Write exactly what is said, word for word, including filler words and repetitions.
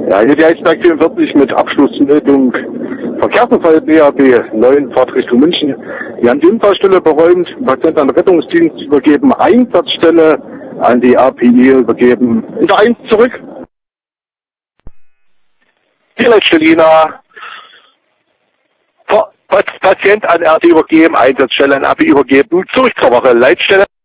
Ja, hier die Eisberg vierundvierzig mit Abschlussmeldung. Verkehrsunfall B A B neun, Fahrt Richtung München. Wir haben die Unfallstelle beräumt, Patient an den Rettungsdienst übergeben, Einsatzstelle an die A P I übergeben. In der eins zurück. Die letzte Lina. Patient an R D übergeben, Einsatzstelle an A P I übergeben. Zurück zur Woche, Leitstelle.